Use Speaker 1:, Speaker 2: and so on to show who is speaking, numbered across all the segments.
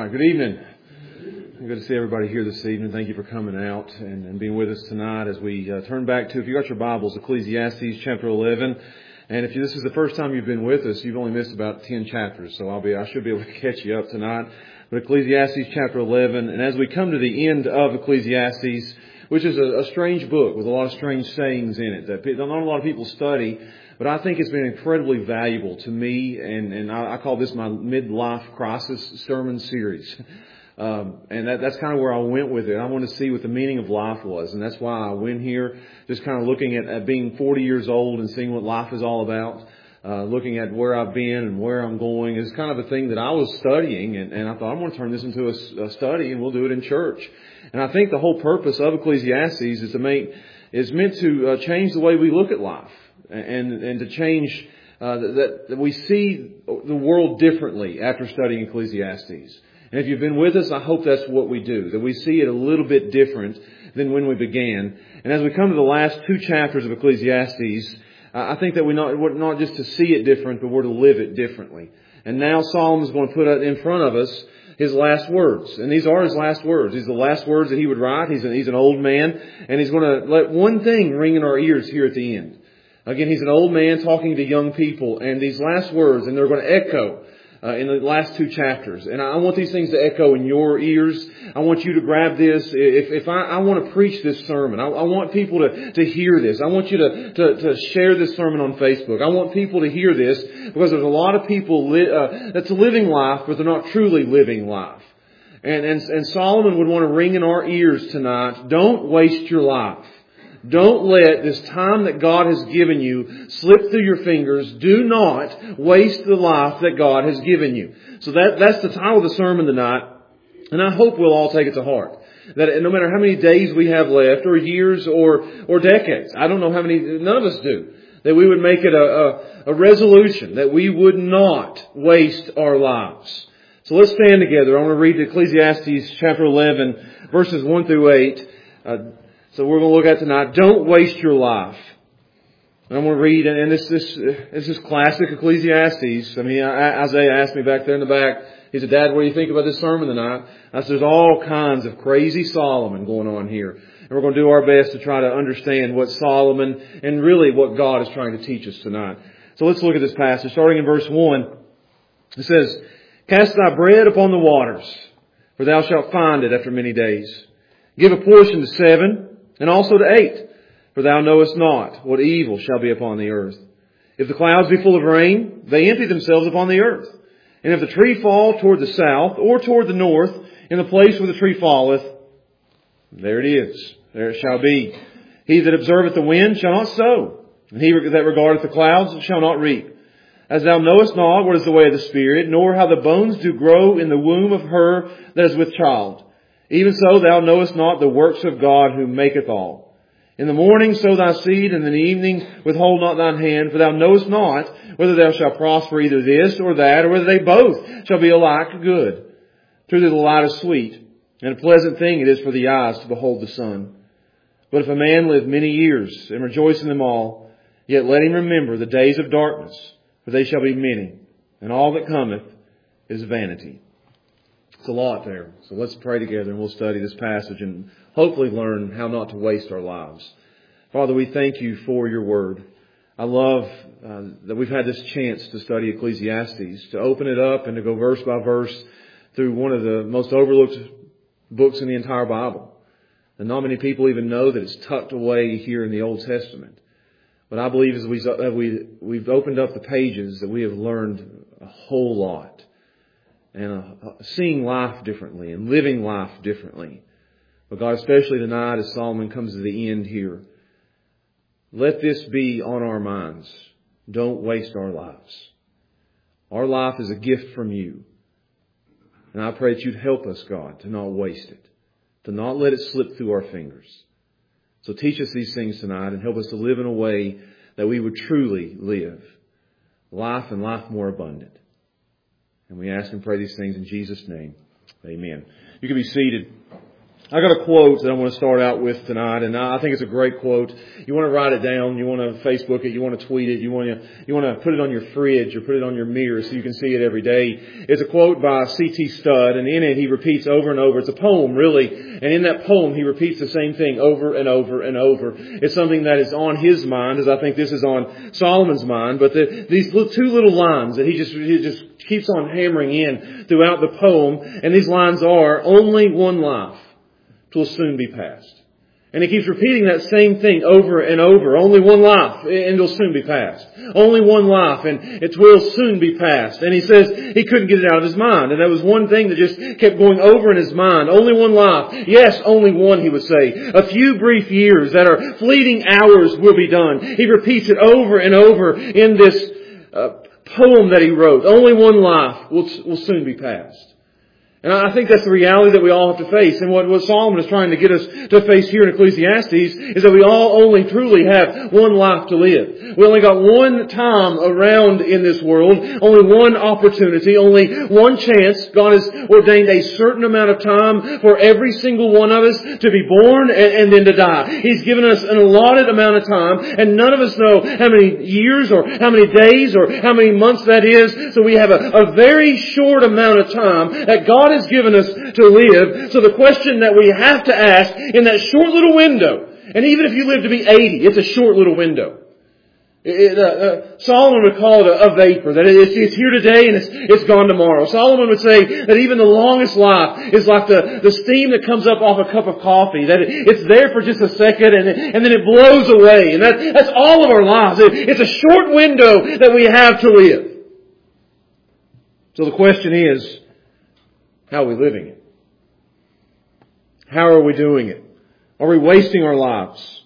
Speaker 1: right, good evening. Good to see everybody here this evening. Thank you for coming out and being with us tonight as we turn back to, if you got your Bibles, Ecclesiastes chapter 11. And if this is the first time you've been with us, you've only missed about 10 chapters, so I should be able to catch you up tonight. But Ecclesiastes chapter 11, and as we come to the end of Ecclesiastes, which is a strange book with a lot of strange sayings in it that not a lot of people study, but I think it's been incredibly valuable to me, and I call this my midlife crisis sermon series. And that's kind of where I went with it. I wanted to see what the meaning of life was, and that's why I went here, just kind of looking at being 40 years old and seeing what life is all about. Looking at where I've been and where I'm going is kind of a thing that I was studying, and I thought I'm going to turn this into a study, and we'll do it in church. And I think the whole purpose of Ecclesiastes is meant to change the way we look at life, and to change that we see the world differently after studying Ecclesiastes. And if you've been with us, I hope that's what we do, that we see it a little bit different than when we began. And as we come to the last two chapters of Ecclesiastes, I think that we're not just to see it different, but we're to live it differently. And now Solomon's going to put in front of us his last words. And these are his last words. These are the last words that he would write. He's an old man. And he's going to let one thing ring in our ears here at the end. Again, he's an old man talking to young people. And these last words, and they're going to echo in the last two chapters. And I want these things to echo in your ears. I want you to grab this. If I want to preach this sermon, I want people to hear this. I want you to share this sermon on Facebook. I want people to hear this because there's a lot of people that's living life, but they're not truly living life. And Solomon would want to ring in our ears tonight. Don't waste your life. Don't let this time that God has given you slip through your fingers. Do not waste the life that God has given you. So that's the title of the sermon tonight. And I hope we'll all take it to heart. That no matter how many days we have left, or years, or decades, I don't know how many, none of us do, that we would make it a resolution that we would not waste our lives. So let's stand together. I want to read Ecclesiastes chapter 11, verses 1 through 8. So we're going to look at tonight, don't waste your life. And I'm going to read, and this is classic Ecclesiastes. I mean, Isaiah asked me back there in the back, he said, Dad, what do you think about this sermon tonight? I said, there's all kinds of crazy Solomon going on here. And we're going to do our best to try to understand what Solomon and really what God is trying to teach us tonight. So let's look at this passage. Starting in verse 1, it says, Cast thy bread upon the waters, for thou shalt find it after many days. Give a portion to 7, and also to 8, for thou knowest not what evil shall be upon the earth. If the clouds be full of rain, they empty themselves upon the earth. And if the tree fall toward the south or toward the north, in the place where the tree falleth, there it is, there it shall be. He that observeth the wind shall not sow, and he that regardeth the clouds shall not reap. As thou knowest not what is the way of the Spirit, nor how the bones do grow in the womb of her that is with child. Even so thou knowest not the works of God who maketh all. In the morning sow thy seed, and in the evening withhold not thine hand, for thou knowest not whether thou shalt prosper either this or that, or whether they both shall be alike good. Truly the light is sweet, and a pleasant thing it is for the eyes to behold the sun. But if a man live many years, and rejoice in them all, yet let him remember the days of darkness, for they shall be many, and all that cometh is vanity. It's a lot there. So let's pray together and we'll study this passage and hopefully learn how not to waste our lives. Father, we thank you for your word. I love that we've had this chance to study Ecclesiastes, to open it up and to go verse by verse through one of the most overlooked books in the entire Bible. And not many people even know that it's tucked away here in the Old Testament. But I believe as we've opened up the pages that we have learned a whole lot. And seeing life differently and living life differently. But God, especially tonight as Solomon comes to the end here, let this be on our minds. Don't waste our lives. Our life is a gift from you. And I pray that you'd help us, God, to not waste it. To not let it slip through our fingers. So teach us these things tonight and help us to live in a way that we would truly live life and life more abundant. And we ask and pray these things in Jesus' name. Amen. You can be seated. I got a quote that I want to start out with tonight, and I think it's a great quote. You want to write it down, you want to Facebook it, you want to tweet it, you want to put it on your fridge or put it on your mirror so you can see it every day. It's a quote by C.T. Studd, and in it he repeats over and over. It's a poem, really, and in that poem he repeats the same thing over and over and over. It's something that is on his mind, as I think this is on Solomon's mind, but these two little lines that he just keeps on hammering in throughout the poem, and these lines are, only one life 'twill soon be past. And he keeps repeating that same thing over and over. Only one life, and it'll soon be past. Only one life, and it will soon be past. And he says he couldn't get it out of his mind. And that was one thing that just kept going over in his mind. Only one life. Yes, only one, he would say. A few brief years that are fleeting hours will be done. He repeats it over and over in this poem that he wrote. Only one life will soon be past. And I think that's the reality that we all have to face. And what Solomon is trying to get us to face here in Ecclesiastes is that we all only truly have one life to live. We only got one time around in this world, only one opportunity, only one chance. God has ordained a certain amount of time for every single one of us to be born and then to die. He's given us an allotted amount of time, and none of us know how many years or how many days or how many months that is. So we have a very short amount of time that God has given us to live. So the question that we have to ask in that short little window, and even if you live to be 80, it's a short little window. Solomon would call it a vapor, that it's here today and it's gone tomorrow. Solomon would say that even the longest life is like the steam that comes up off a cup of coffee, that it's there for just a second and then it blows away. And that's all of our lives. It's a short window that we have to live. So the question is, how are we living it? How are we doing it? Are we wasting our lives?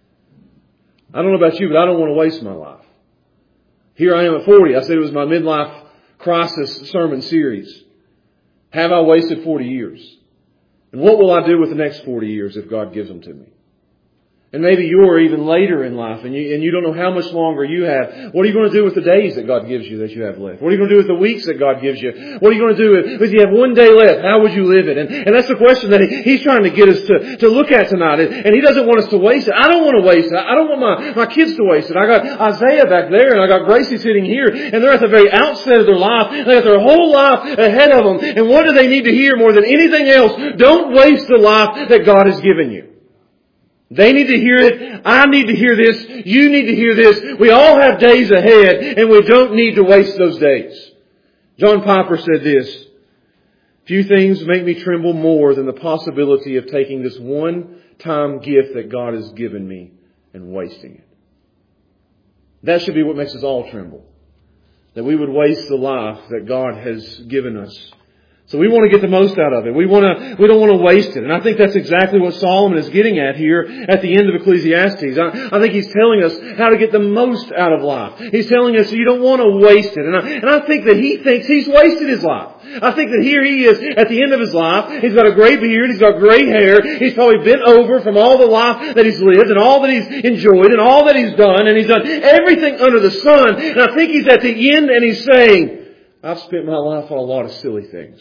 Speaker 1: I don't know about you, but I don't want to waste my life. Here I am at 40. I said it was my midlife crisis sermon series. Have I wasted 40 years? And what will I do with the next 40 years if God gives them to me? And maybe you're even later in life and you don't know how much longer you have. What are you going to do with the days that God gives you that you have left? What are you going to do with the weeks that God gives you? What are you going to do if you have one day left? How would you live it? And that's the question that He's trying to get us to look at tonight. And He doesn't want us to waste it. I don't want to waste it. I don't want my kids to waste it. I got Isaiah back there and I got Gracie sitting here, and they're at the very outset of their life. They got their whole life ahead of them. And what do they need to hear more than anything else? Don't waste the life that God has given you. They need to hear it. I need to hear this. You need to hear this. We all have days ahead, and we don't need to waste those days. John Piper said this: few things make me tremble more than the possibility of taking this one-time gift that God has given me and wasting it. That should be what makes us all tremble. That we would waste the life that God has given us. So we want to get the most out of it. We don't want to waste it. And I think that's exactly what Solomon is getting at here at the end of Ecclesiastes. I think he's telling us how to get the most out of life. He's telling us you don't want to waste it. And I think that he thinks he's wasted his life. I think that here he is at the end of his life. He's got a gray beard. He's got gray hair. He's probably bent over from all the life that he's lived and all that he's enjoyed and all that he's done. And he's done everything under the sun. And I think he's at the end and he's saying, I've spent my life on a lot of silly things.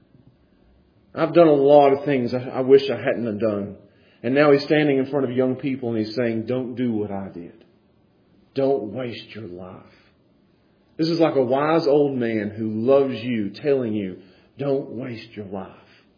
Speaker 1: I've done a lot of things I wish I hadn't done. And now he's standing in front of young people and he's saying, don't do what I did. Don't waste your life. This is like a wise old man who loves you telling you, don't waste your life.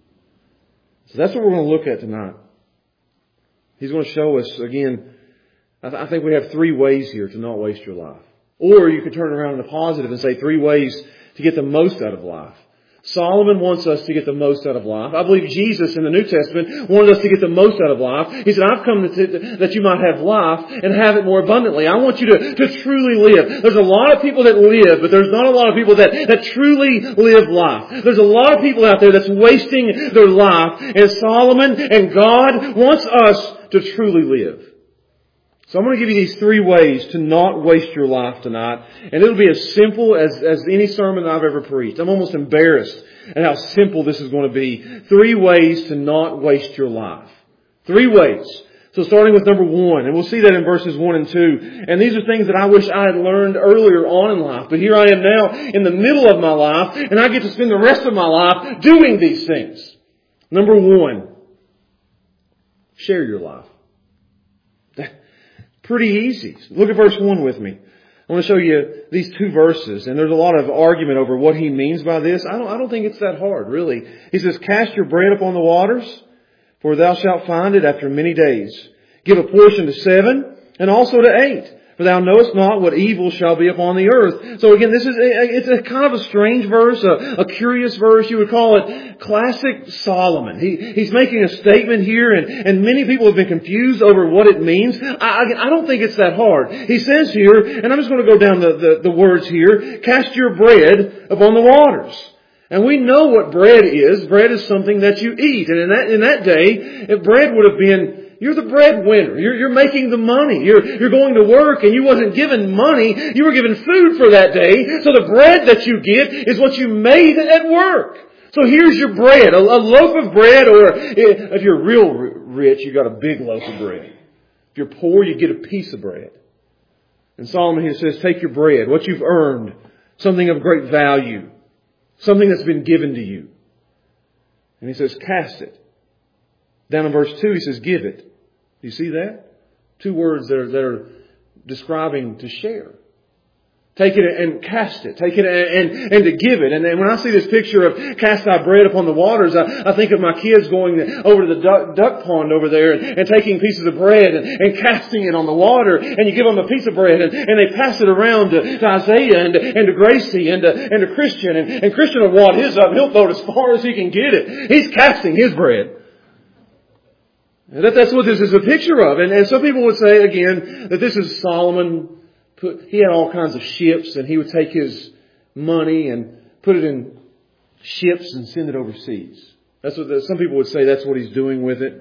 Speaker 1: So that's what we're going to look at tonight. He's going to show us, again, I think we have 3 ways here to not waste your life. Or you could turn around in the positive and say 3 ways to get the most out of life. Solomon wants us to get the most out of life. I believe Jesus in the New Testament wanted us to get the most out of life. He said, I've come that you might have life and have it more abundantly. I want you to truly live. There's a lot of people that live, but there's not a lot of people that truly live life. There's a lot of people out there that's wasting their life. And Solomon and God wants us to truly live. So I'm going to give you these 3 ways to not waste your life tonight. And it'll be as simple as any sermon I've ever preached. I'm almost embarrassed at how simple this is going to be. 3 ways to not waste your life. 3 ways. So starting with number 1, and we'll see that in verses 1 and 2. And these are things that I wish I had learned earlier on in life. But here I am now in the middle of my life, and I get to spend the rest of my life doing these things. Number 1, Share your life. Pretty easy. Look at verse 1 with me. I want to show you these two verses, and there's a lot of argument over what he means by this. I don't think it's that hard, really. He says, cast your bread upon the waters, for thou shalt find it after many days. Give a portion to 7, and also to 8. For thou knowest not what evil shall be upon the earth. So again, it's a kind of a strange verse, a curious verse. You would call it classic Solomon. He's making a statement here, and many people have been confused over what it means. I don't think it's that hard. He says here, and I'm just going to go down the words here, cast your bread upon the waters. And we know what bread is. Bread is something that you eat. And in that day, bread would have been, you're the breadwinner. You're making the money. You're going to work and you wasn't given money. You were given food for that day. So the bread that you get is what you made at work. So here's your bread. A loaf of bread, or if you're real rich, you got a big loaf of bread. If you're poor, you get a piece of bread. And Solomon here says, take your bread, what you've earned, something of great value, something that's been given to you. And he says, cast it. Down in verse 2, he says, give it. Do you see that? Two words that are describing to share. Take it and cast it. Take it and to give it. And when I see this picture of cast thy bread upon the waters, I think of my kids going over to the duck pond over there and taking pieces of bread and casting it on the water. And you give them a piece of bread and they pass it around to Isaiah and to Gracie and to Christian. And Christian will wad his up. He'll throw it as far as he can get it. He's casting his bread. That's what this is a picture of. And some people would say, again, that this is Solomon. He had all kinds of ships, and he would take his money and put it in ships and send it overseas. That's what some people would say. That's what he's doing with it.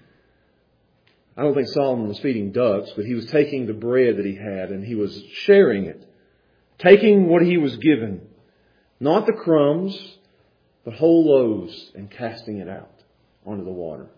Speaker 1: I don't think Solomon was feeding ducks, but he was taking the bread that he had and he was sharing it. Taking what he was given. Not the crumbs, but whole loaves, and casting it out onto the water.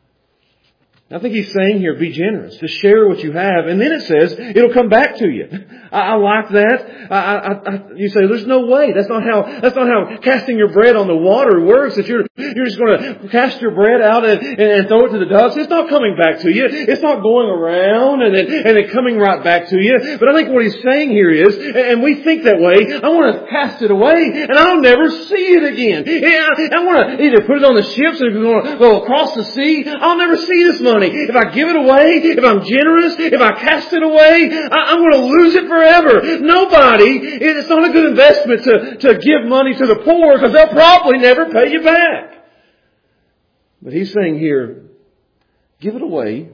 Speaker 1: I think he's saying here, be generous, to share what you have. And then it says, it'll come back to you. I like that. You say, there's no way. That's not how casting your bread on the water works. That you're just going to cast your bread out and throw it to the ducks. It's not coming back to you. It's not going around and then coming right back to you. But I think what he's saying here is, and we think that way, I want to cast it away and I'll never see it again. I want to either put it on the ships or go across the sea. I'll never see this money. If I give it away, if I'm generous, if I cast it away, I'm going to lose it forever. It's not a good investment to give money to the poor because they'll probably never pay you back. But he's saying here, give it away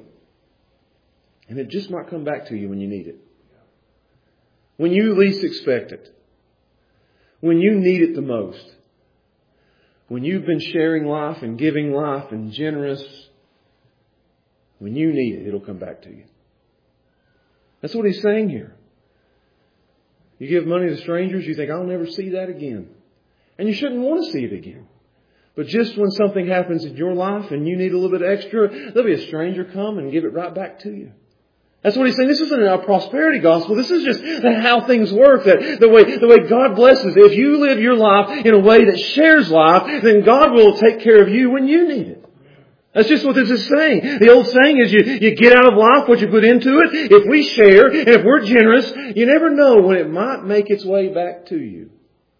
Speaker 1: and it just might come back to you when you need it. When you least expect it. When you need it the most. When you've been sharing life and giving life and generous, when you need it, it'll come back to you. That's what he's saying here. You give money to strangers, you think, I'll never see that again. And you shouldn't want to see it again. But just when something happens in your life and you need a little bit extra, there'll be a stranger come and give it right back to you. That's what he's saying. This isn't a prosperity gospel. This is just how things work. That the way God blesses. If you live your life in a way that shares life, then God will take care of you when you need it. That's just what this is saying. The old saying is you get out of life what you put into it. If we share and if we're generous, you never know when it might make its way back to you.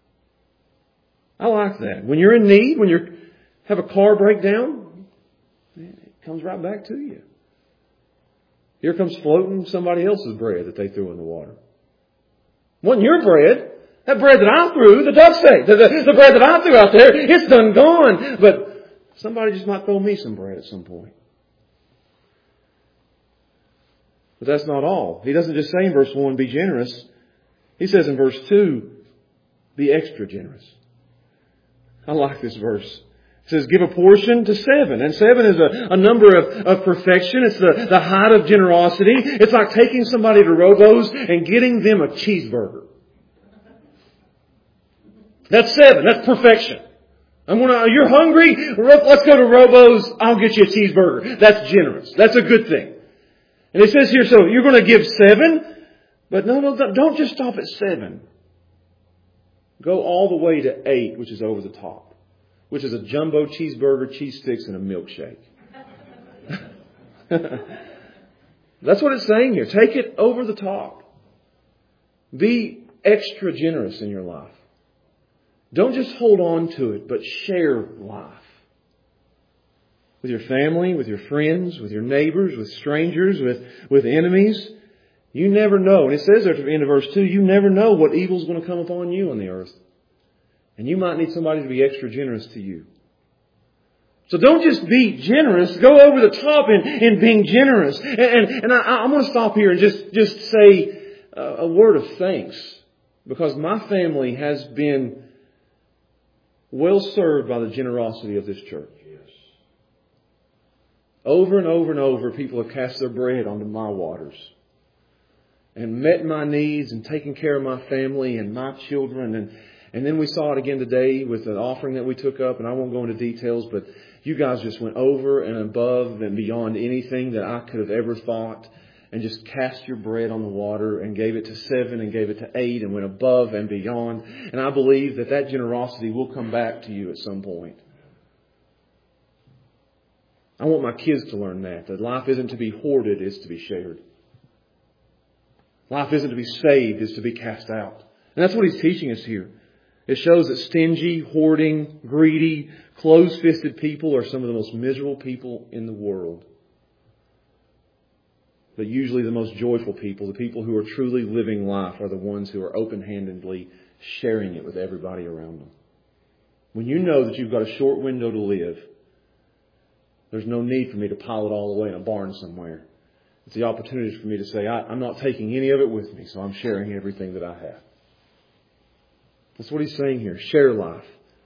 Speaker 1: I like that. When you're in need, when you have a car breakdown, it comes right back to you. Here comes floating somebody else's bread that they threw in the water. It wasn't your bread. That bread that I threw, the ducks ate. The bread that I threw out there, it's done gone. But somebody just might throw me some bread at some point. But that's not all. He doesn't just say in verse 1, be generous. He says in verse 2, be extra generous. I like this verse. It says, give a portion to 7. And 7 is a number of perfection. It's the height of generosity. It's like taking somebody to Robo's and getting them a cheeseburger. That's 7. That's perfection. You're hungry? Let's go to Robo's. I'll get you a cheeseburger. That's generous. That's a good thing. And it says here, so you're going to give 7, but no, don't just stop at 7. Go all the way to 8, which is over the top, which is a jumbo cheeseburger, cheese sticks, and a milkshake. That's what it's saying here. Take it over the top. Be extra generous in your life. Don't just hold on to it, but share life. With your family, with your friends, with your neighbors, with strangers, with enemies. You never know. And it says there at the end of verse 2, you never know what evil is going to come upon you on the earth. And you might need somebody to be extra generous to you. So don't just be generous. Go over the top in being generous. And I'm going to stop here and just say a word of thanks. Because my family has been well served by the generosity of this church. Yes. Over and over and over, people have cast their bread onto my waters. And met my needs and taken care of my family and my children. And then we saw it again today with an offering that we took up. And I won't go into details, but you guys just went over and above and beyond anything that I could have ever thought. And just cast your bread on the water and gave it to 7 and gave it to 8 and went above and beyond. And I believe that generosity will come back to you at some point. I want my kids to learn that life isn't to be hoarded, it's to be shared. Life isn't to be saved, it's to be cast out. And that's what he's teaching us here. It shows that stingy, hoarding, greedy, closed-fisted people are some of the most miserable people in the world. But usually the most joyful people, the people who are truly living life, are the ones who are open-handedly sharing it with everybody around them. When you know that you've got a short window to live, there's no need for me to pile it all away in a barn somewhere. It's the opportunity for me to say, I'm not taking any of it with me, so I'm sharing everything that I have. That's what he's saying here. Share life.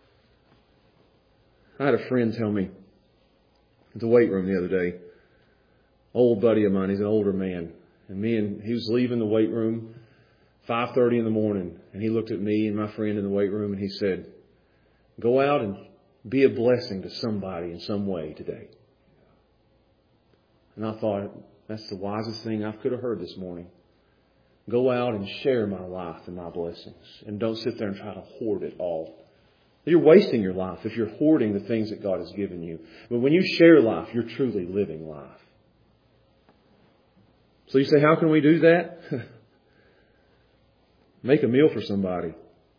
Speaker 1: I had a friend tell me at the weight room the other day, old buddy of mine, he's an older man, and he was leaving the weight room 5:30 in the morning, and he looked at me and my friend in the weight room and he said, go out and be a blessing to somebody in some way today. And I thought, that's the wisest thing I could have heard this morning. Go out and share my life and my blessings. And don't sit there and try to hoard it all. You're wasting your life if you're hoarding the things that God has given you. But when you share life, you're truly living life. So you say, how can we do that? Make a meal for somebody.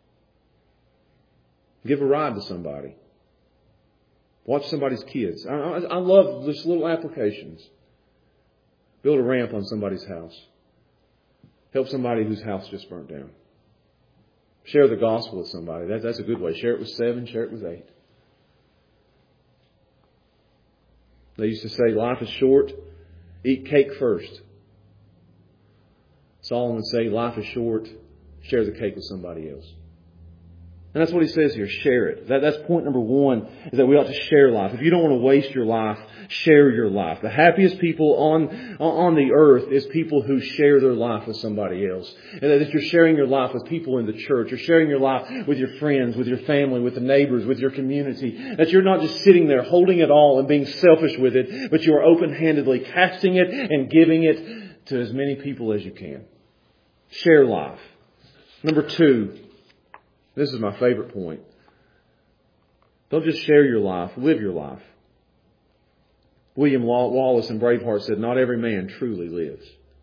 Speaker 1: Give a ride to somebody. Watch somebody's kids. I love just little applications. Build a ramp on somebody's house. Help somebody whose house just burnt down. Share the gospel with somebody. That's a good way. Share it with 7, share it with 8. They used to say, life is short. Eat cake first. Solomon would say, life is short. Share the cake with somebody else. And that's what he says here. Share it. That's point number 1, is that we ought to share life. If you don't want to waste your life, share your life. The happiest people on the earth is people who share their life with somebody else. And that if you're sharing your life with people in the church, you're sharing your life with your friends, with your family, with the neighbors, with your community, that you're not just sitting there holding it all and being selfish with it, but you are open-handedly casting it and giving it to as many people as you can. Share life. Number 2. This is my favorite point. Don't just share your life, live your life. William Wallace in Braveheart said, not every man truly lives.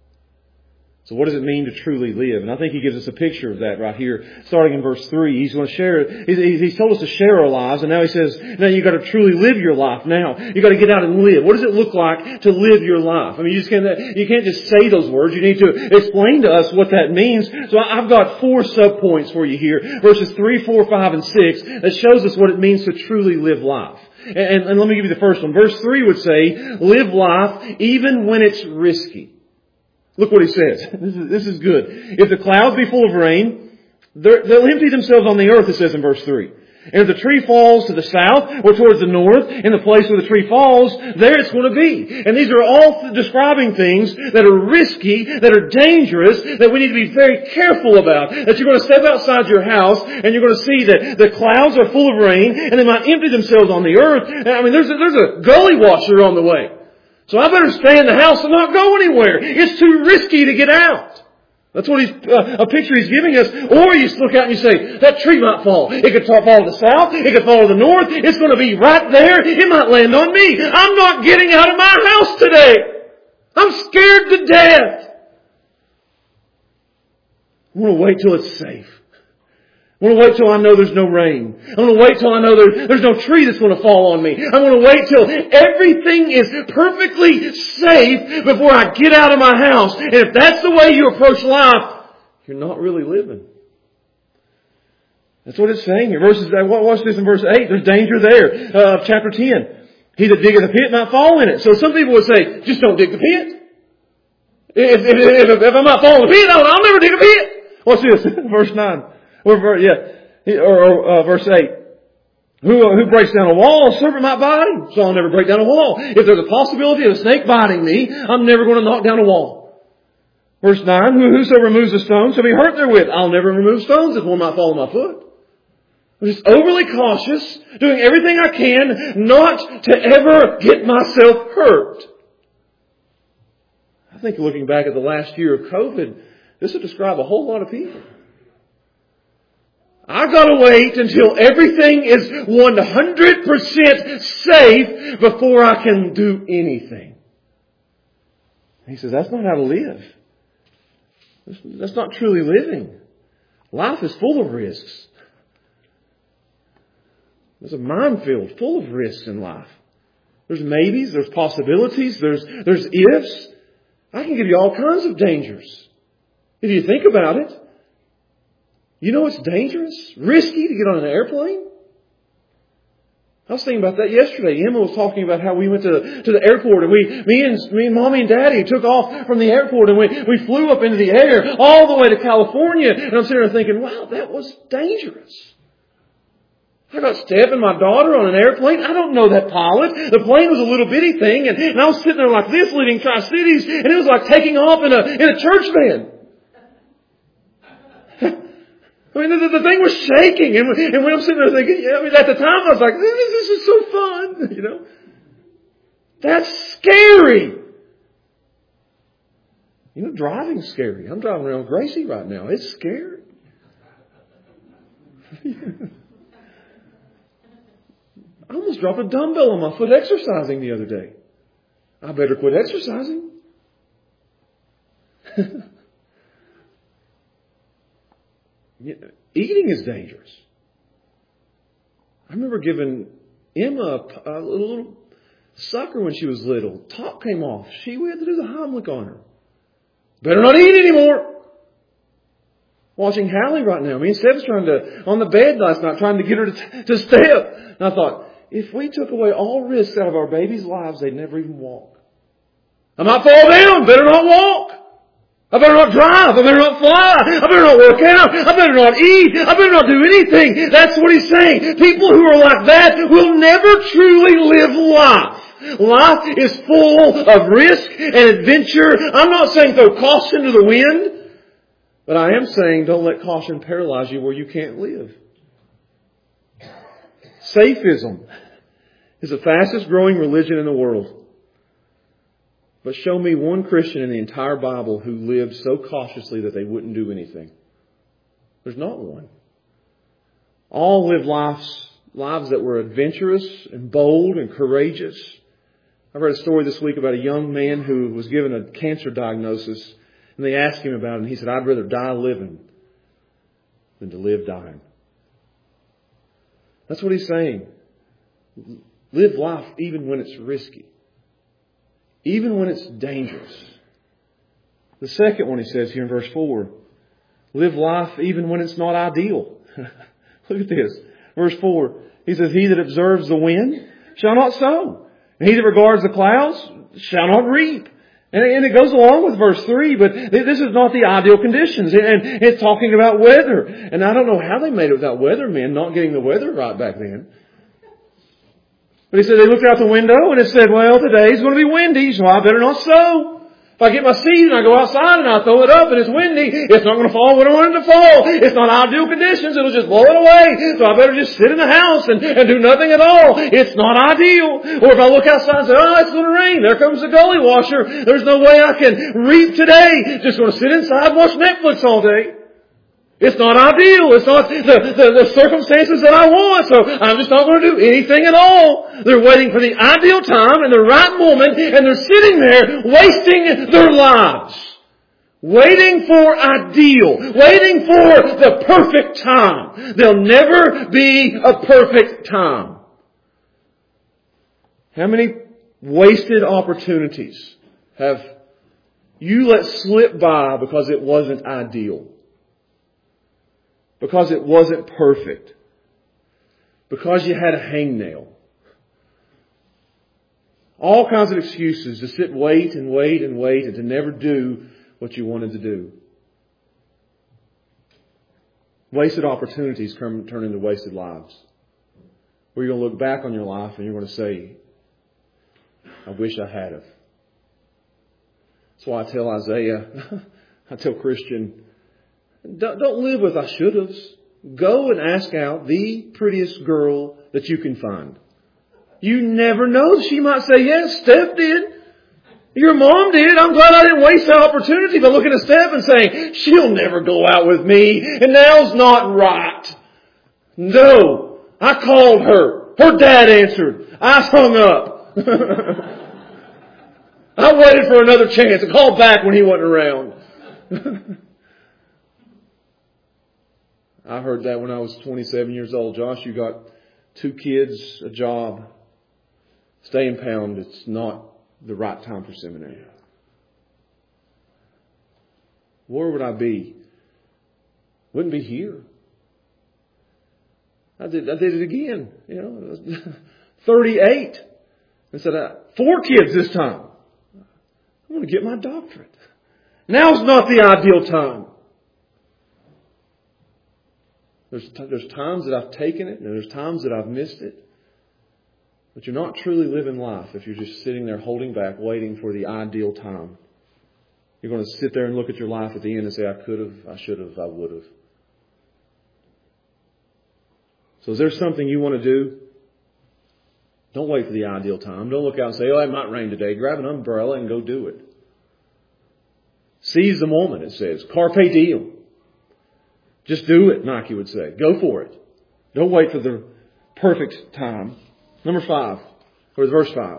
Speaker 1: So what does it mean to truly live? And I think he gives us a picture of that right here. Starting in verse 3, he's going to share, he's told us to share our lives, and now he says, now you've got to truly live your life now. You've got to get out and live. What does it look like to live your life? I mean, you can't just say those words. You need to explain to us what that means. So I've got 4 subpoints for you here. Verses 3, 4, 5, and 6 that shows us what it means to truly live life. And let me give you the first one. Verse 3 would say, live life even when it's risky. Look what he says. This is good. If the clouds be full of rain, they'll empty themselves on the earth, it says in verse 3. And if the tree falls to the south or towards the north, in the place where the tree falls, there it's going to be. And these are all describing things that are risky, that are dangerous, that we need to be very careful about. That you're going to step outside your house and you're going to see that the clouds are full of rain and they might empty themselves on the earth. I mean, there's a gully washer on the way. So I better stay in the house and not go anywhere. It's too risky to get out. That's what a picture he's giving us. Or you look out and you say, that tree might fall. It could fall to the south. It could fall to the north. It's going to be right there. It might land on me. I'm not getting out of my house today. I'm scared to death. I want to wait till it's safe. I want to wait till I know there's no rain. I want to wait till I know there's no tree that's going to fall on me. I want to wait till everything is perfectly safe before I get out of my house. And if that's the way you approach life, you're not really living. That's what it's saying here. Watch this in verse 8. There's danger there of chapter 10. He that diggeth a pit might fall in it. So some people would say, just don't dig the pit. If I'm not falling in the pit, I'll never dig a pit. Watch this. Verse 9. Verse 8. Who breaks down a wall, a serpent might bite him. So I'll never break down a wall. If there's a possibility of a snake biting me, I'm never going to knock down a wall. Verse 9. Whoso removes a stone shall be hurt therewith. I'll never remove stones if one might fall on my foot. I'm just overly cautious, doing everything I can not to ever get myself hurt. I think looking back at the last year of COVID, this would describe a whole lot of people. I've got to wait until everything is 100% safe before I can do anything. He says, that's not how to live. That's not truly living. Life is full of risks. There's a minefield full of risks in life. There's maybes, there's possibilities, there's ifs. I can give you all kinds of dangers. If you think about it, you know it's dangerous, risky to get on an airplane. I was thinking about that yesterday. Emma was talking about how we went to the airport and me and Mommy and Daddy took off from the airport and we flew up into the air all the way to California. And I'm sitting there thinking, wow, that was dangerous. I got Steph and my daughter on an airplane. I don't know that pilot. The plane was a little bitty thing, and I was sitting there like this, leading Tri-Cities, and it was like taking off in a church van. I mean, the thing was shaking, and when I'm sitting there thinking, at the time I was like, this is so fun, you know. That's scary. You know, driving's scary. I'm driving around with Gracie right now. It's scary. I almost dropped a dumbbell on my foot exercising the other day. I better quit exercising. Eating is dangerous. I remember giving Emma a little sucker when she was little. Top came off. We had to do the Heimlich on her. Better not eat anymore. Watching Hallie right now. Me and Steph's on the bed last night, trying to get her to step. And I thought, if we took away all risks out of our babies' lives, they'd never even walk. I might fall down. Better not walk. I better not drive. I better not fly. I better not work out. I better not eat. I better not do anything. That's what he's saying. People who are like that will never truly live life. Life is full of risk and adventure. I'm not saying throw caution to the wind, but I am saying don't let caution paralyze you where you can't live. Safism is the fastest growing religion in the world. But show me one Christian in the entire Bible who lived so cautiously that they wouldn't do anything. There's not one. All lived lives that were adventurous and bold and courageous. I read a story this week about a young man who was given a cancer diagnosis, and they asked him about it, and he said, I'd rather die living than to live dying. That's what he's saying. Live life even when it's risky. Even when it's dangerous. The second one he says here in verse 4. Live life even when it's not ideal. Look at this. Verse 4. He says, he that observes the wind shall not sow. And he that regards the clouds shall not reap. And it goes along with verse 3, but this is not the ideal conditions. And it's talking about weather. And I don't know how they made it without weathermen not getting the weather right back then. But he said they looked out the window and it said, well, today's going to be windy, so I better not sow. If I get my seed and I go outside and I throw it up and it's windy, it's not going to fall when I want it to fall. It's not ideal conditions. It'll just blow it away. So I better just sit in the house and do nothing at all. It's not ideal. Or if I look outside and say, oh, it's going to rain. There comes the gully washer. There's no way I can reap today. Just going to sit inside and watch Netflix all day. It's not ideal. It's not the circumstances that I want, so I'm just not going to do anything at all. They're waiting for the ideal time and the right moment, and they're sitting there wasting their lives. Waiting for ideal. Waiting for the perfect time. There'll never be a perfect time. How many wasted opportunities have you let slip by because it wasn't ideal? Because it wasn't perfect. Because you had a hangnail. All kinds of excuses to sit, wait and wait and wait and to never do what you wanted to do. Wasted opportunities turn into wasted lives. Where you're going to look back on your life and you're going to say, I wish I had have. That's why I tell Isaiah, I tell Christian, don't live with I should have. Go and ask out the prettiest girl that you can find. You never know. She might say, yes, Steph did. Your mom did. I'm glad I didn't waste that opportunity by looking at Steph and saying, she'll never go out with me. And now's not right. No. I called her. Her dad answered. I hung up. I waited for another chance. I called back when he wasn't around. I heard that when I was 27 years old. Josh, you got 2 kids, a job. Stay in Pound. It's not the right time for seminary. Where would I be? Wouldn't be here. I did it again. 38. I said, 4 kids this time. I want to get my doctorate. Now's not the ideal time. There's times that I've taken it and there's times that I've missed it. But you're not truly living life if you're just sitting there holding back, waiting for the ideal time. You're going to sit there and look at your life at the end and say, I could have, I should have, I would have. So is there something you want to do? Don't wait for the ideal time. Don't look out and say, it might rain today. Grab an umbrella and go do it. Seize the moment, it says. Carpe diem. Just do it, Nike would say. Go for it. Don't wait for the perfect time. Number 5, or verse 5.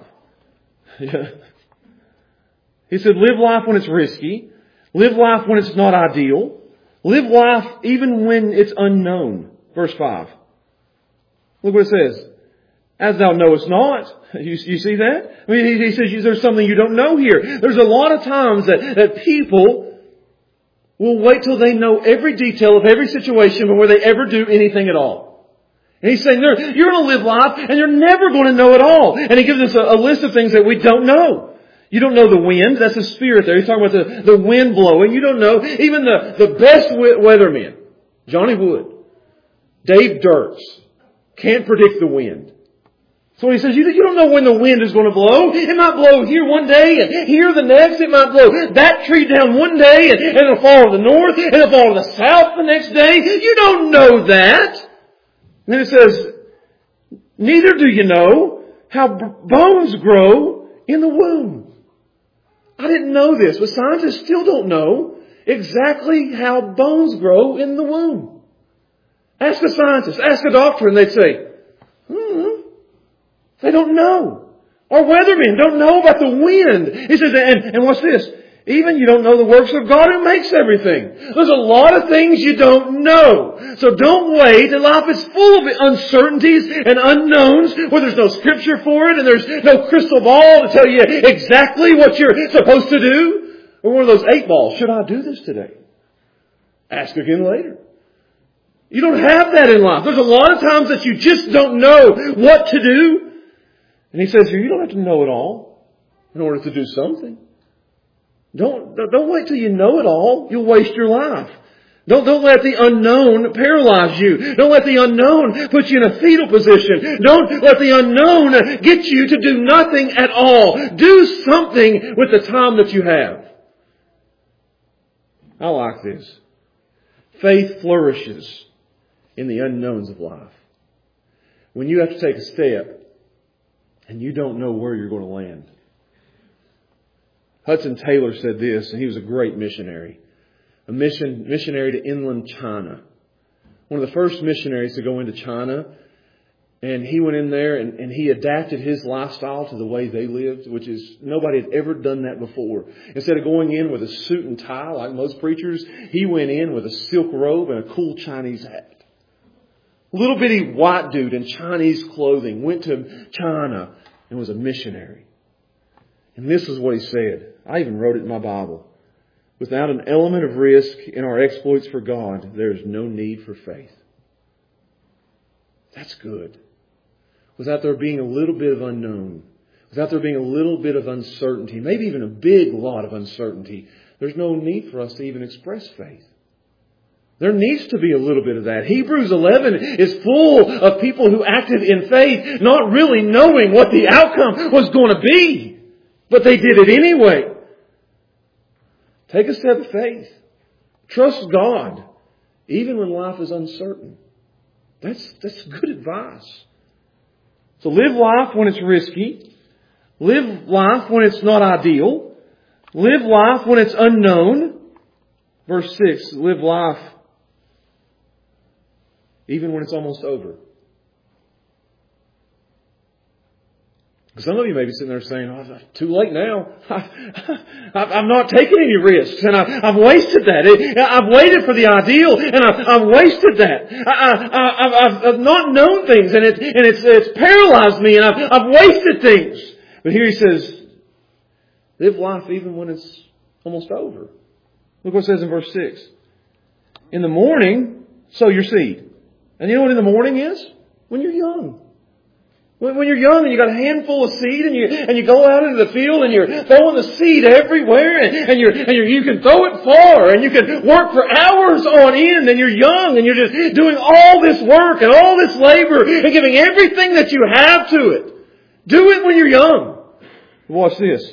Speaker 1: He said, live life when it's risky. Live life when it's not ideal. Live life even when it's unknown. Verse 5. Look what it says. As thou knowest not. You see that? I mean, he says there's something you don't know here. There's a lot of times that people will wait till they know every detail of every situation before they ever do anything at all. And he's saying, you're going to live life and you're never going to know it all. And he gives us a list of things that we don't know. You don't know the wind. That's the spirit there. He's talking about the wind blowing. You don't know. Even the best weathermen, Johnny Wood, Dave Dirks, can't predict the wind. So he says, you don't know when the wind is going to blow. It might blow here one day and here the next. It might blow that tree down one day and it'll fall to the north and it'll fall to the south the next day. You don't know that. And then it says, neither do you know how bones grow in the womb. I didn't know this, but scientists still don't know exactly how bones grow in the womb. Ask a scientist, ask a doctor, and they'd say, they don't know. Or weathermen don't know about the wind. He says, and what's this? Even you don't know the works of God who makes everything. There's a lot of things you don't know. So don't wait. Life is full of uncertainties and unknowns where there's no scripture for it and there's no crystal ball to tell you exactly what you're supposed to do. Or one of those 8 balls. Should I do this today? Ask again later. You don't have that in life. There's a lot of times that you just don't know what to do. And he says here, you don't have to know it all in order to do something. Don't wait till you know it all. You'll waste your life. Don't let the unknown paralyze you. Don't let the unknown put you in a fetal position. Don't let the unknown get you to do nothing at all. Do something with the time that you have. I like this. Faith flourishes in the unknowns of life. When you have to take a step and you don't know where you're going to land. Hudson Taylor said this, and he was a great missionary. a missionary to inland China. One of the first missionaries to go into China. And he went in there and he adapted his lifestyle to the way they lived, which is nobody had ever done that before. Instead of going in with a suit and tie like most preachers, he went in with a silk robe and a cool Chinese hat. A little bitty white dude in Chinese clothing went to China and was a missionary. And this is what he said. I even wrote it in my Bible. Without an element of risk in our exploits for God, there is no need for faith. That's good. Without there being a little bit of unknown, without there being a little bit of uncertainty, maybe even a big lot of uncertainty, there's no need for us to even express faith. There needs to be a little bit of that. Hebrews 11 is full of people who acted in faith, not really knowing what the outcome was going to be. But they did it anyway. Take a step of faith. Trust God, even when life is uncertain. That's good advice. So live life when it's risky. Live life when it's not ideal. Live life when it's unknown. Verse 6, live life even when it's almost over. Some of you may be sitting there saying, oh, too late now. I'm not taking any risks and I've wasted that. I've waited for the ideal and I've wasted that. I've not known things and it's paralyzed me and I've wasted things. But here he says, live life even when it's almost over. Look what it says in verse 6. In the morning, sow your seed. And you know what in the morning is? When you're young. When you're young and you got a handful of seed and you go out into the field and you're throwing the seed everywhere and you can throw it far and you can work for hours on end and you're young and you're just doing all this work and all this labor and giving everything that you have to it. Do it when you're young. Watch this.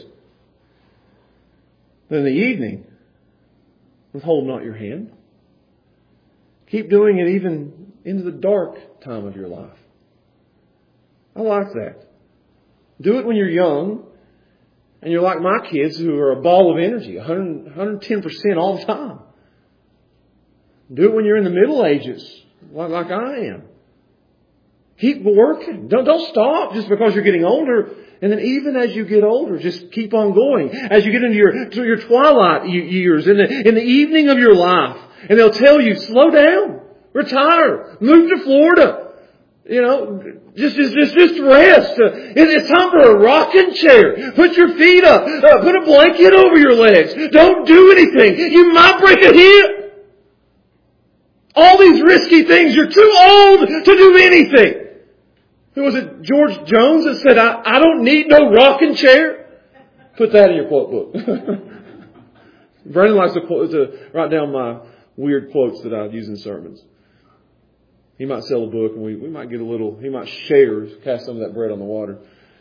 Speaker 1: Then in the evening, withhold not your hand. Keep doing it even into the dark time of your life. I like that. Do it when you're young and you're like my kids who are a ball of energy, 110% all the time. Do it when you're in the Middle Ages, like I am. Keep working. Don't stop just because you're getting older. And then even as you get older, just keep on going. As you get into your twilight years, in the evening of your life, and they'll tell you, slow down, retire, move to Florida. Just rest. It's time for a rocking chair. Put your feet up. Put a blanket over your legs. Don't do anything. You might break a hip. All these risky things. You're too old to do anything. Who was it? George Jones that said, I don't need no rocking chair. Put that in your quote book. Brandon likes to write down my weird quotes that I use in sermons. He might sell a book and we might get he might share, cast some of that bread on the water.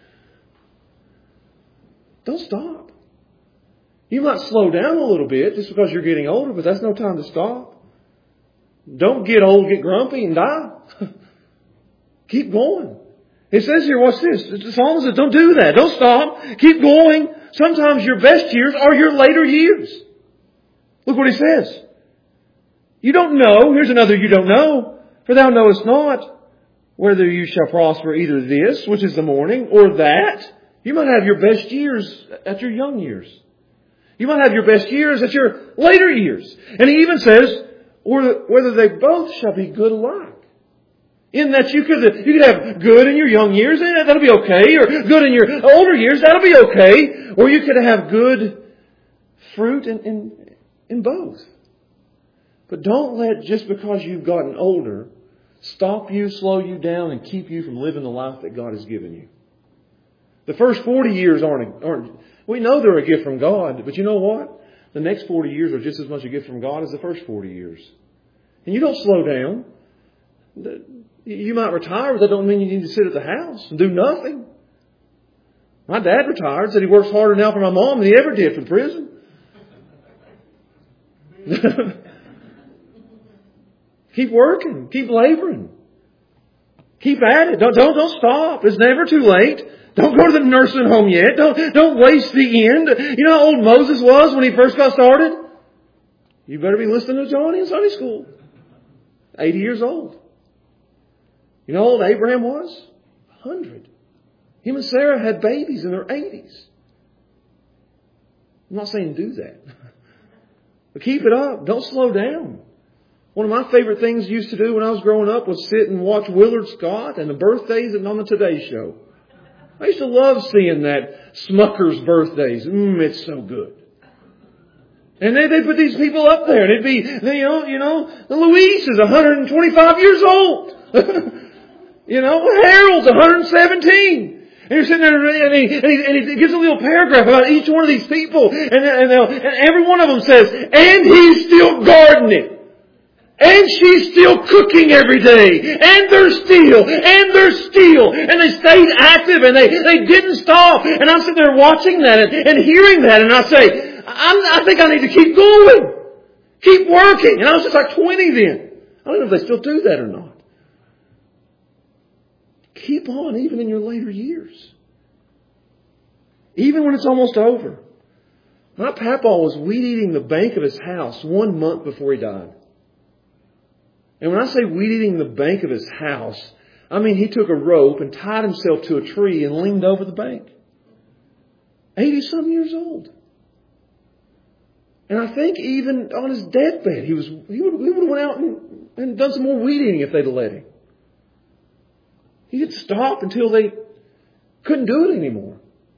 Speaker 1: Don't stop. You might slow down a little bit just because you're getting older, but that's no time to stop. Don't get old, get grumpy and die. Keep going. It says here, watch this. The psalmist says, don't do that. Don't stop. Keep going. Sometimes your best years are your later years. Look what he says. You don't know. Here's another you don't know. For thou knowest not whether you shall prosper either this, which is the morning, or that. You might have your best years at your young years. You might have your best years at your later years. And he even says, or whether they both shall be good alike. In that you could have good in your young years, and that'll be okay. Or good in your older years, that'll be okay. Or you could have good fruit in both. But don't let just because you've gotten older stop you, slow you down, and keep you from living the life that God has given you. The first 40 years aren't. We know they're a gift from God, but you know what? The next 40 years are just as much a gift from God as the first 40 years. And you don't slow down. You might retire, but that don't mean you need to sit at the house and do nothing. My dad retired, said he works harder now for my mom than he ever did for the prison. Keep working. Keep laboring. Keep at it. Don't stop. It's never too late. Don't go to the nursing home yet. Don't waste the end. You know how old Moses was when he first got started? You better be listening to Johnny in Sunday school. 80 years old. You know how old Abraham was? 100. Him and Sarah had babies in their 80s. I'm not saying do that. But keep it up. Don't slow down. One of my favorite things I used to do when I was growing up was sit and watch Willard Scott and the birthdays and on the Today Show. I used to love seeing that Smucker's birthdays. It's so good. And they put these people up there, and it'd be, Luis is 125 years old. Harold's 117. And you're sitting there, and he gives a little paragraph about each one of these people, and every one of them says, and he's still gardening. And she's still cooking every day. And they're still. And they stayed active and they didn't stop. And I'm sitting there watching that and hearing that. And I say, I think I need to keep going. Keep working. And I was just like 20 then. I don't know if they still do that or not. Keep on even in your later years. Even when it's almost over. My papa was weed eating the bank of his house 1 month before he died. And when I say weed eating the bank of his house, I mean he took a rope and tied himself to a tree and leaned over the bank. 80-some years old. And I think even on his deathbed, he would have went out and done some more weed eating if they'd have let him. He had stopped until they couldn't do it anymore.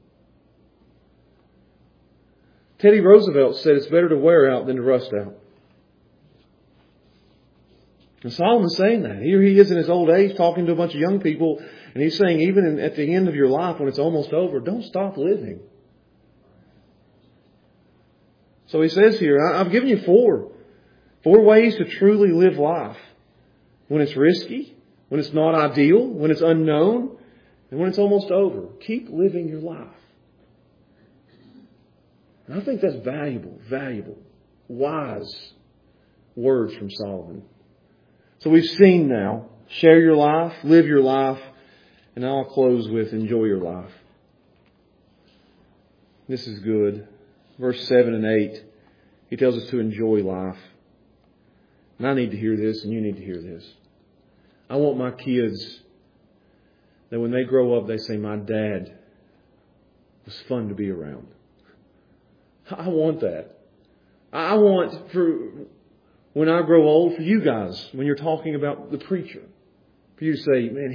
Speaker 1: Teddy Roosevelt said it's better to wear out than to rust out. And Solomon's saying that. Here he is in his old age talking to a bunch of young people. And he's saying even at the end of your life when it's almost over, don't stop living. So he says here, I've given you four ways to truly live life. When it's risky, when it's not ideal, when it's unknown, and when it's almost over. Keep living your life. And I think that's valuable, wise words from Solomon. So we've seen now, share your life, live your life, and now I'll close with enjoy your life. This is good. Verse 7 and 8, he tells us to enjoy life. And I need to hear this, and you need to hear this. I want my kids that when they grow up, they say, my dad was fun to be around. I want that. I want for when I grow old, for you guys, when you're talking about the preacher, for you to say, man,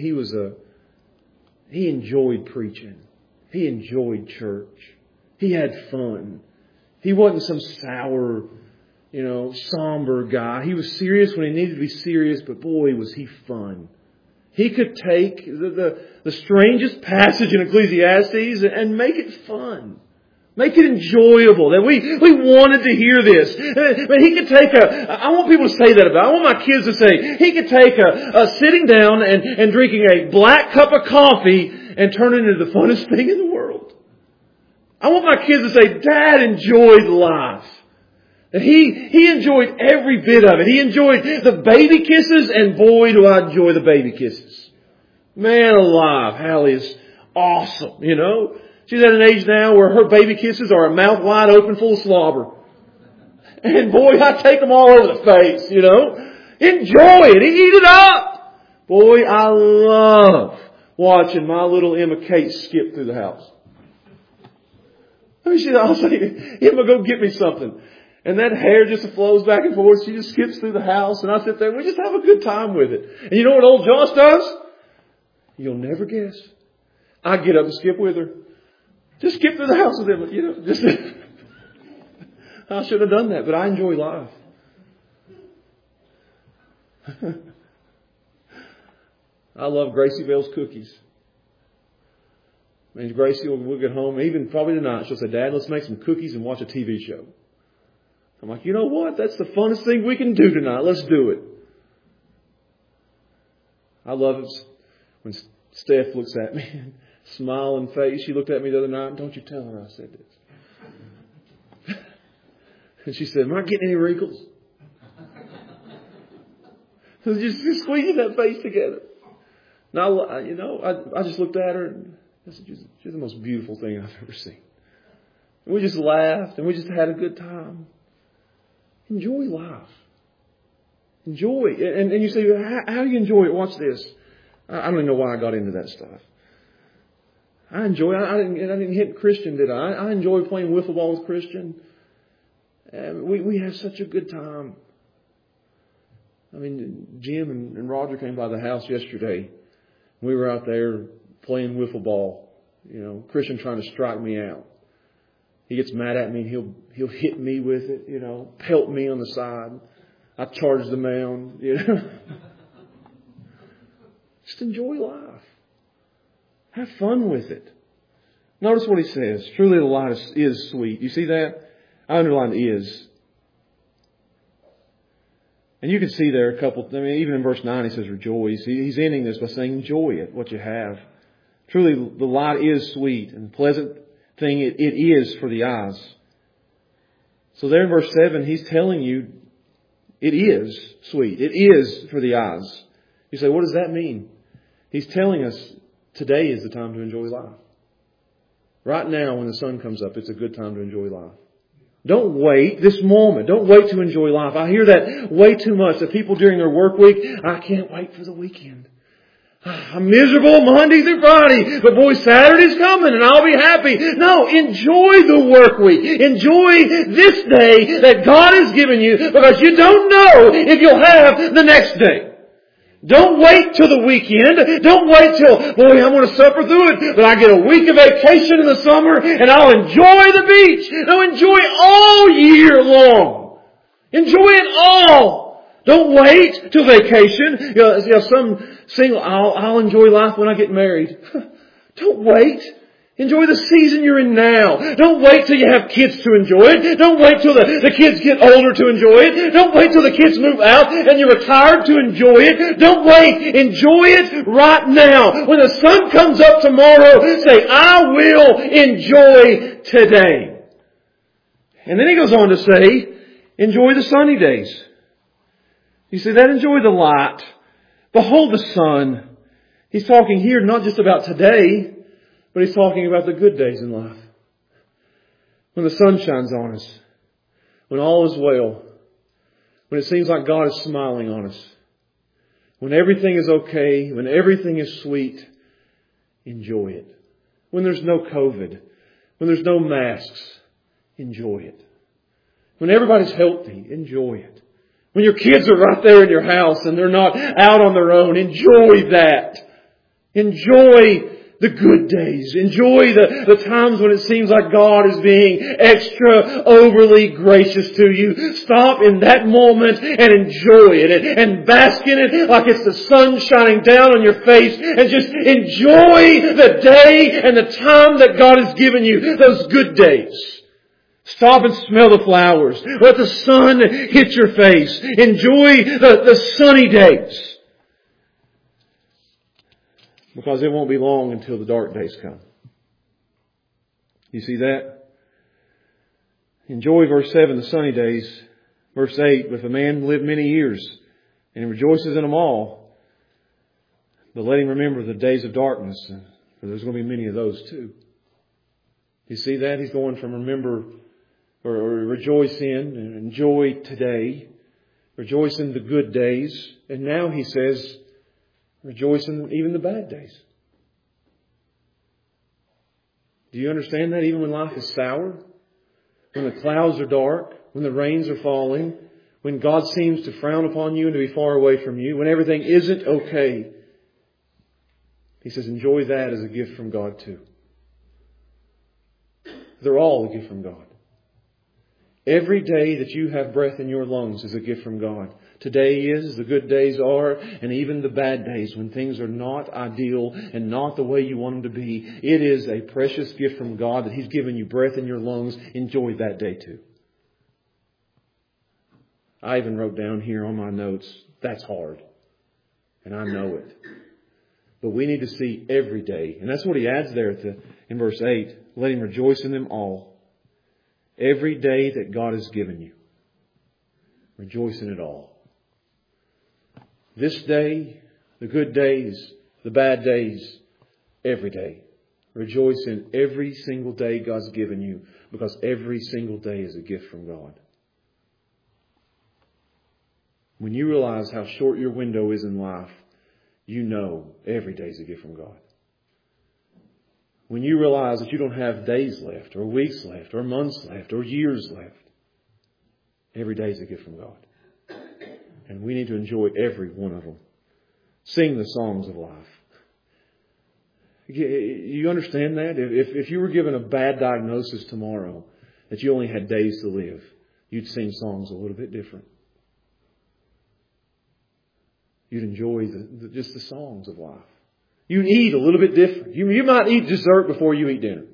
Speaker 1: he enjoyed preaching. He enjoyed church. He had fun. He wasn't some sour, somber guy. He was serious when he needed to be serious, but boy, was he fun. He could take the strangest passage in Ecclesiastes and make it fun. Make it enjoyable. That we wanted to hear this. But he could take I want people to say that about. I want my kids to say, he could take a sitting down and drinking a black cup of coffee and turn it into the funnest thing in the world. I want my kids to say, Dad enjoyed life. That he enjoyed every bit of it. He enjoyed the baby kisses, and boy, do I enjoy the baby kisses. Man alive, Hallie is awesome, She's at an age now where her baby kisses are a mouth wide open full of slobber. And boy, I take them all over the face, Enjoy it. Eat it up. Boy, I love watching my little Emma Kate skip through the house. I'll say, Emma, go get me something. And that hair just flows back and forth. She just skips through the house. And I sit there and we just have a good time with it. And you know what old Joss does? You'll never guess. I get up and skip with her. Just skip through the house with him. I should have done that, but I enjoy life. I love Gracie Bell's cookies. And Gracie will get home, even probably tonight, she'll say, Dad, let's make some cookies and watch a TV show. I'm like, you know what? That's the funnest thing we can do tonight. Let's do it. I love it when Steph looks at me. Smiling face. She looked at me the other night. Don't you tell her I said this. And she said, am I getting any wrinkles? just squeezing that face together. Now, I just looked at her and I said, you're the most beautiful thing I've ever seen. And we just laughed and we just had a good time. Enjoy life. Enjoy. And you say, how do you enjoy it? Watch this. I don't even know why I got into that stuff. I enjoy it. I didn't hit Christian, did I? I enjoy playing wiffle ball with Christian. We have such a good time. I mean, Jim and Roger came by the house yesterday. We were out there playing wiffle ball. You know, Christian trying to strike me out. He gets mad at me and he'll hit me with it, you know, pelt me on the side. I charge the mound, you know. Just enjoy life. Have fun with it. Notice what he says. Truly the light is sweet. You see that? I underlined is. And you can see there a couple, even in verse 9 he says rejoice. He's ending this by saying enjoy it, what you have. Truly the light is sweet and the pleasant thing it is for the eyes. So there in verse 7 he's telling you it is sweet. It is for the eyes. You say, what does that mean? He's telling us today is the time to enjoy life. Right now when the sun comes up, it's a good time to enjoy life. Don't wait this moment. Don't wait to enjoy life. I hear that way too much. That people during their work week, I can't wait for the weekend. I'm miserable Monday through Friday, but boy, Saturday's coming and I'll be happy. No, enjoy the work week. Enjoy this day that God has given you because you don't know if you'll have the next day. Don't wait till the weekend. Don't wait till, boy, I'm going to suffer through it, but I get a week of vacation in the summer and I'll enjoy the beach. No, enjoy all year long. Enjoy it all. Don't wait till vacation. You know, some single, I'll enjoy life when I get married. Don't wait. Enjoy the season you're in now. Don't wait till you have kids to enjoy it. Don't wait till the kids get older to enjoy it. Don't wait till the kids move out and you're retired to enjoy it. Don't wait. Enjoy it right now. When the sun comes up tomorrow, say, I will enjoy today. And then he goes on to say, enjoy the sunny days. You see that? Enjoy the light. Behold the sun. He's talking here not just about today, but he's talking about the good days in life. When the sun shines on us. When all is well. When it seems like God is smiling on us. When everything is okay. When everything is sweet. Enjoy it. When there's no COVID. When there's no masks. Enjoy it. When everybody's healthy. Enjoy it. When your kids are right there in your house and they're not out on their own. Enjoy that. Enjoy the good days. Enjoy the times when it seems like God is being extra overly gracious to you. Stop in that moment and enjoy it and bask in it like it's the sun shining down on your face and just enjoy the day and the time that God has given you. Those good days. Stop and smell the flowers. Let the sun hit your face. Enjoy the sunny days. Because it won't be long until the dark days come. You see that? Enjoy verse 7, the sunny days. Verse 8, if a man live many years and he rejoices in them all, but let him remember the days of darkness, for there's going to be many of those too. You see that? He's going from remember or rejoice in and enjoy today. Rejoice in the good days. And now he says, rejoice in even the bad days. Do you understand that? Even when life is sour, when the clouds are dark, when the rains are falling, when God seems to frown upon you and to be far away from you, when everything isn't okay, he says enjoy that as a gift from God too. They're all a gift from God. Every day that you have breath in your lungs is a gift from God. Today is, the good days are, and even the bad days when things are not ideal and not the way you want them to be. It is a precious gift from God that He's given you breath in your lungs. Enjoy that day too. I even wrote down here on my notes, that's hard. And I know it. But we need to see every day. And that's what he adds there in verse 8. Let him rejoice in them all. Every day that God has given you. Rejoice in it all. This day, the good days, the bad days, every day. Rejoice in every single day God's given you, because every single day is a gift from God. When you realize how short your window is in life, you know every day is a gift from God. When you realize that you don't have days left, or weeks left, or months left, or years left, every day is a gift from God. And we need to enjoy every one of them. Sing the songs of life. You understand that? If you were given a bad diagnosis tomorrow, that you only had days to live, you'd sing songs a little bit different. You'd enjoy just the songs of life. You'd eat a little bit different. You might eat dessert before you eat dinner.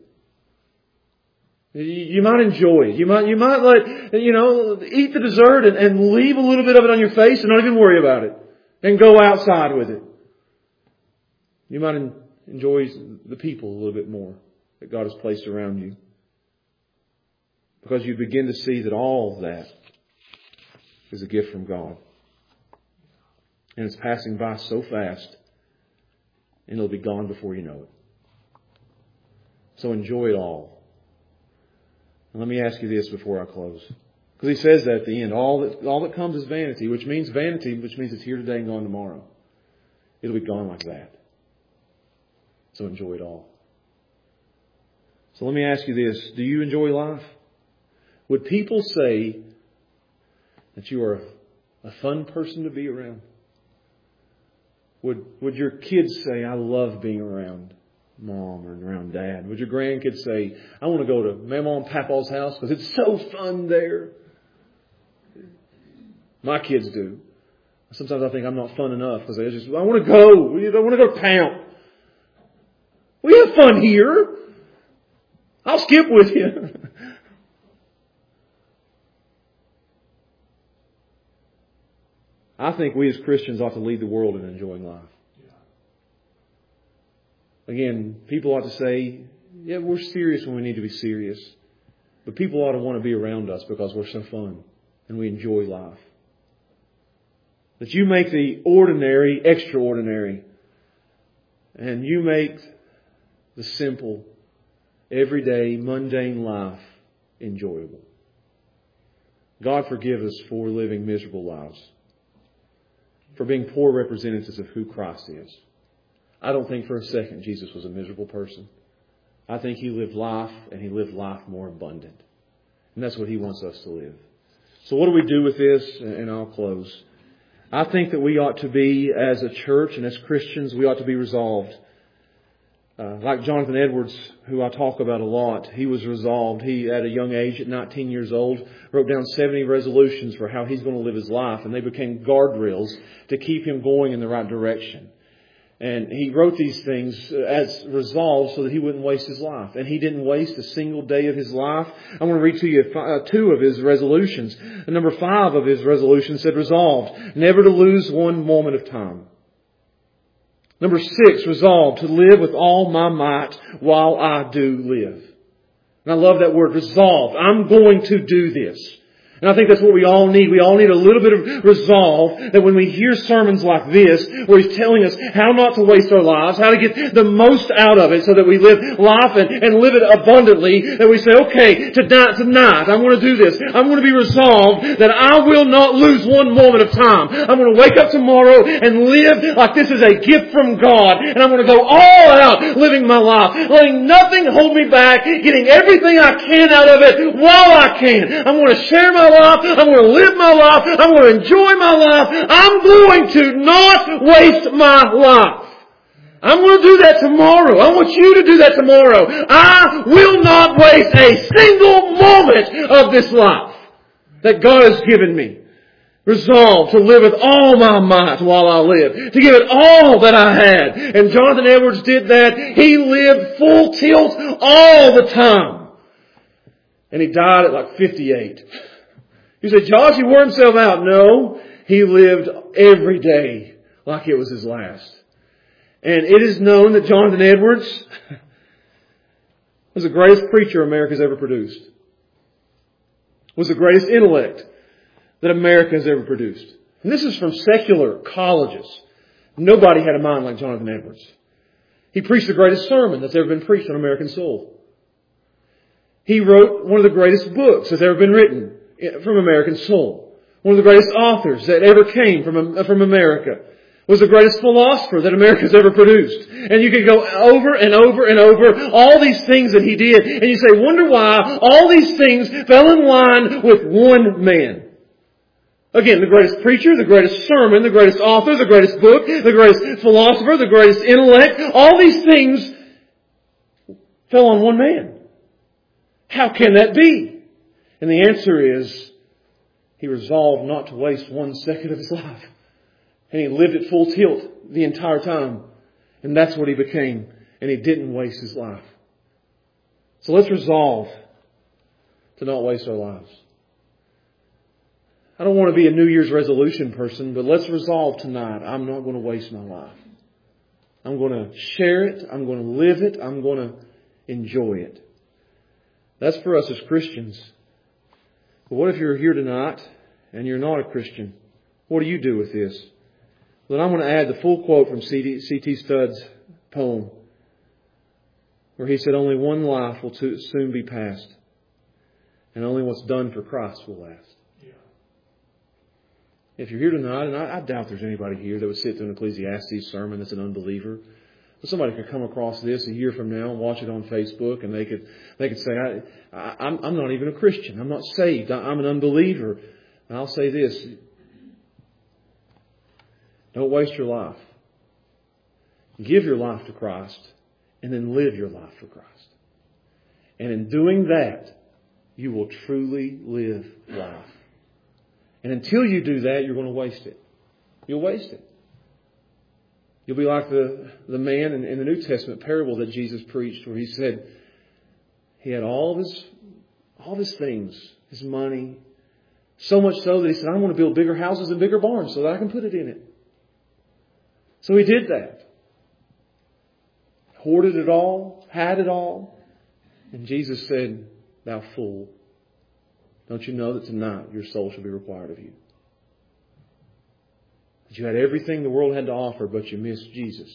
Speaker 1: You might enjoy it. You might eat the dessert and leave a little bit of it on your face and not even worry about it. And go outside with it. You might enjoy the people a little bit more that God has placed around you. Because you begin to see that all of that is a gift from God. And it's passing by so fast, and it'll be gone before you know it. So enjoy it all. And let me ask you this before I close. Because he says that at the end, all that comes is vanity, which means it's here today and gone tomorrow. It'll be gone like that. So enjoy it all. So let me ask you this. Do you enjoy life? Would people say that you are a fun person to be around? Would your kids say, I love being around Mom or around Dad? Would your grandkids say, I want to go to Mama and Papa's house because it's so fun there? My kids do. Sometimes I think I'm not fun enough because I want to go. I want to go to town. We have fun here. I'll skip with you. I think we as Christians ought to lead the world in enjoying life. Again, people ought to say, yeah, we're serious when we need to be serious. But people ought to want to be around us because we're so fun and we enjoy life. That you make the ordinary extraordinary. And you make the simple, everyday, mundane life enjoyable. God forgive us for living miserable lives. For being poor representatives of who Christ is. I don't think for a second Jesus was a miserable person. I think He lived life, and He lived life more abundant. And that's what He wants us to live. So what do we do with this? And I'll close. I think that we ought to be, as a church and as Christians, we ought to be resolved. Like Jonathan Edwards, who I talk about a lot, he was resolved. He, at a young age, at 19 years old, wrote down 70 resolutions for how he's going to live his life. And they became guardrails to keep him going in the right direction. And he wrote these things as resolve so that he wouldn't waste his life. And he didn't waste a single day of his life. I want to read to you 2 of his resolutions. And number 5 of his resolutions said, resolved never to lose one moment of time. Number 6, resolved to live with all my might while I do live. And I love that word, resolved. I'm going to do this. And I think that's what we all need. We all need a little bit of resolve that when we hear sermons like this, where He's telling us how not to waste our lives, how to get the most out of it so that we live life and live it abundantly, that we say, okay, tonight I'm going to do this. I'm going to be resolved that I will not lose one moment of time. I'm going to wake up tomorrow and live like this is a gift from God. And I'm going to go all out living my life, letting nothing hold me back, getting everything I can out of it while I can. I'm going to share my life. I'm going to live my life. I'm going to enjoy my life. I'm going to not waste my life. I'm going to do that tomorrow. I want you to do that tomorrow. I will not waste a single moment of this life that God has given me. Resolved to live with all my might while I live. To give it all that I had. And Jonathan Edwards did that. He lived full tilt all the time. And he died at like 58. You say, Josh, he wore himself out. No, he lived every day like it was his last. And it is known that Jonathan Edwards was the greatest preacher America's ever produced. Was the greatest intellect that America has ever produced. And this is from secular colleges. Nobody had a mind like Jonathan Edwards. He preached the greatest sermon that's ever been preached on American soul. He wrote one of the greatest books that's ever been written from American soul. One of the greatest authors that ever came from America. Was the greatest philosopher that America's ever produced. And you could go over and over and over all these things that he did. And you say, wonder why all these things fell in line with one man. Again, the greatest preacher, the greatest sermon, the greatest author, the greatest book, the greatest philosopher, the greatest intellect. All these things fell on one man. How can that be? And the answer is, he resolved not to waste 1 second of his life. And he lived at full tilt the entire time. And that's what he became. And he didn't waste his life. So let's resolve to not waste our lives. I don't want to be a New Year's resolution person, but let's resolve tonight, I'm not going to waste my life. I'm going to share it. I'm going to live it. I'm going to enjoy it. That's for us as Christians. But what if you're here tonight and you're not a Christian? What do you do with this? Then I'm going to add the full quote from C.T. Studd's poem, where he said, only one life will soon be passed, and only what's done for Christ will last. Yeah. If you're here tonight, and I doubt there's anybody here that would sit through an Ecclesiastes sermon that's an unbeliever, but somebody could come across this a year from now and watch it on Facebook, and they could say, I'm not even a Christian. I'm not saved. I'm an unbeliever. And I'll say this. Don't waste your life. Give your life to Christ and then live your life for Christ. And in doing that, you will truly live life. And until you do that, you're going to waste it. You'll waste it. You'll be like the man in the New Testament parable that Jesus preached, where he said he had all of his things, his money, so much so that he said, I want to build bigger houses and bigger barns so that I can put it in it. So he did that. Hoarded it all, had it all. And Jesus said, thou fool, don't you know that tonight your soul shall be required of you? That you had everything the world had to offer, but you missed Jesus.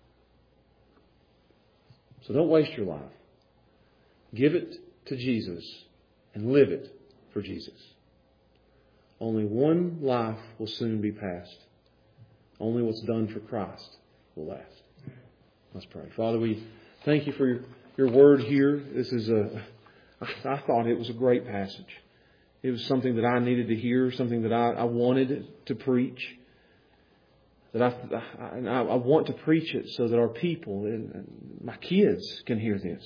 Speaker 1: So don't waste your life. Give it to Jesus and live it for Jesus. Only one life will soon be passed. Only what's done for Christ will last. Let's pray. Father, we thank you for your word here. I thought it was a great passage. It was something that I needed to hear, something that I wanted to preach. That I want to preach it so that our people and my kids can hear this.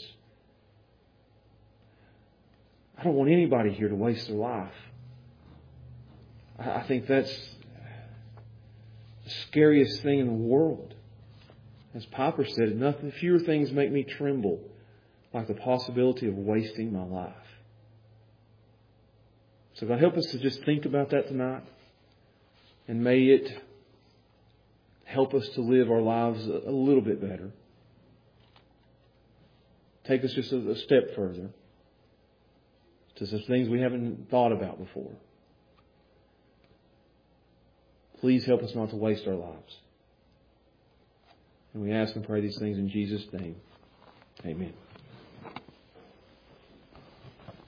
Speaker 1: I don't want anybody here to waste their life. I think that's the scariest thing in the world. As Piper said, nothing fewer things make me tremble like the possibility of wasting my life. So God, help us to just think about that tonight. And may it help us to live our lives a little bit better. Take us just a step further to some things we haven't thought about before. Please help us not to waste our lives. And we ask and pray these things in Jesus' name. Amen.